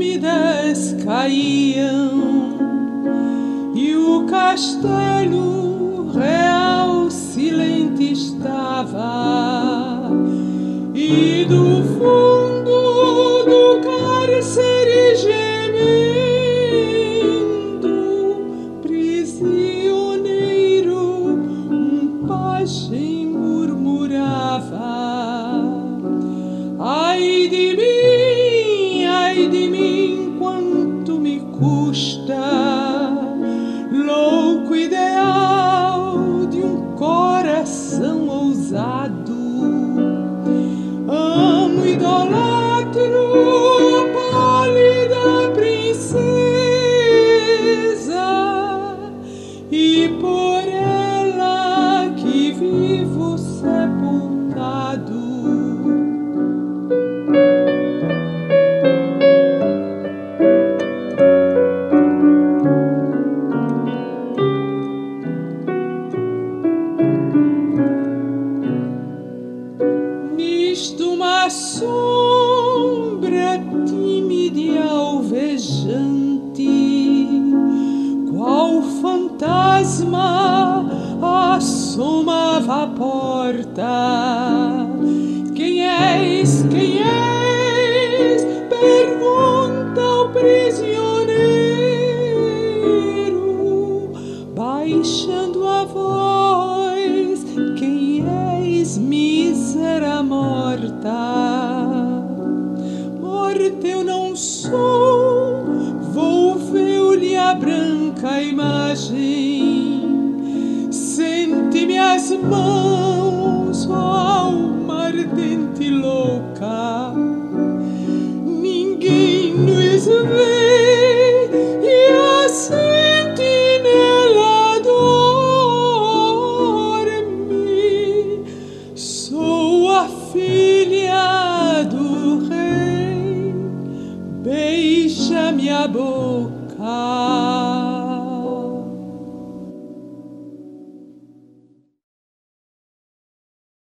tímidas caíam e o castelo real silente estava, e do fundo do cárcere gemendo, prisioneiro, um pajem murmurava: ai de mim, quanto me custa, louco ideal de um coração ousado. Amo, idolatro a pálida princesa, e por ela que vivo sepultado. Nisto uma sombra tímida e alvejante, qual fantasma assomava à porta. Quem és? Quem és? Pergunta o prisioneiro, baixando a voz: quem és, mísera morta? Morta eu não sou, volveu-lhe a branca imagem. Sente-me as mãos, ó alma ardente e louca. Ninguém nos vê e a sentinela dorme. Sou a filha do rei, beija-me a boca.